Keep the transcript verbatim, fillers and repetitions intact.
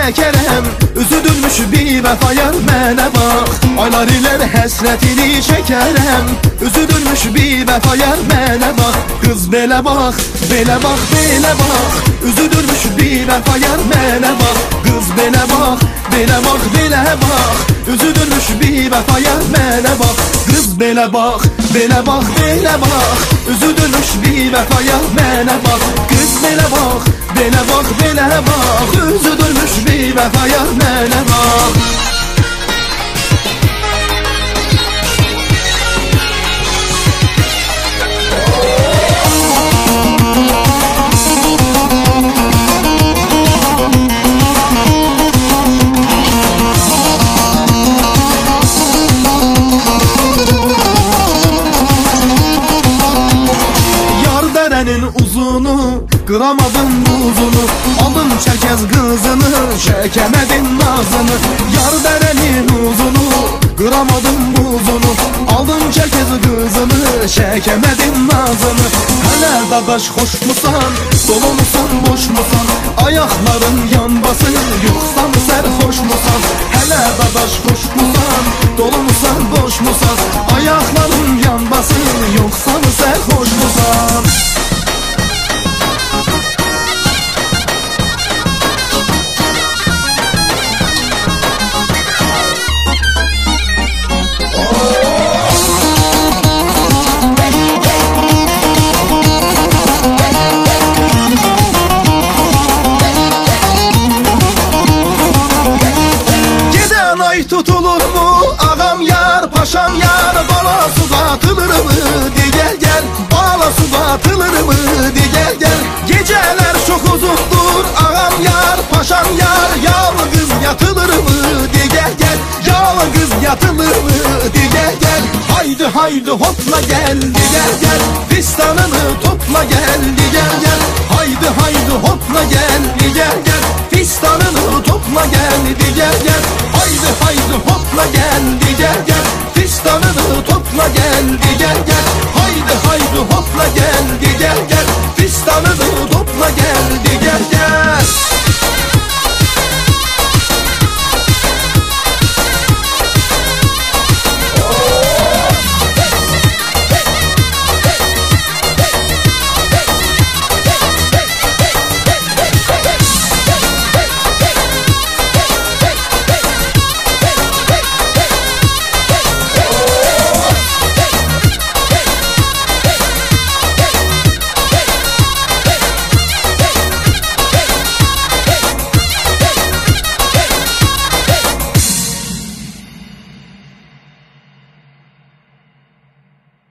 çekerem. Üzülürmüş bir vefa yar mənə bax. Aylar ilər həsrətini çəkərəm. Üzülürmüş bir vefa yar mənə bax. Qız belə bax, belə bax, belə bax. Üzülürmüş bir vefa yar mənə bax. Qız belə bax, belə bax, belə bax. Üzülürmüş bir vefa yar mənə bax. Qız belə bax, belə bax, belə bax. Üzülürmüş bir vefa yar mənə bax. Qız belə bax, belə bax, belə bax. Üzülürmüş bir vefa yar mənə bax. Uzunu, qıramadım buzunu. Aldım çəkəz qızını, çəkəmədim nazını. Yar dərənin uzunu, qıramadım buzunu. Aldım çəkəz qızını, çəkəmədim nazını. Hələ dadaş xoşmusan, dolumusan, boşmusan? Ayaqların yanbası, yoxsan sərxoşmusan? Hələ dadaş xoşmusan, dolumusan, boşmusan? Ayaqların yanbası, yoxsan sərxoşmusan? Tutulur mu ağam yar, paşam yar? Bala su atılır mı? De gel gel. Bala su atılır mı? De gel gel. Geceler çok uzundur ağam yar, paşam yar. Yalnız yatılır mı? De gel gel. Yalnız yatılır mı? De gel gel. Haydi haydi hopla gel, de gel gel. Fistanını topla gel, de gel gel. Haydi haydi hopla gel, de gel gel. Fistanını topla gel, de gel gel. Haydi haydi hopla gel, de gel gel. Fistanını topla gel, de gel gel. Haydi haydi hopla gel, de gel gel. Fistanını topla gel.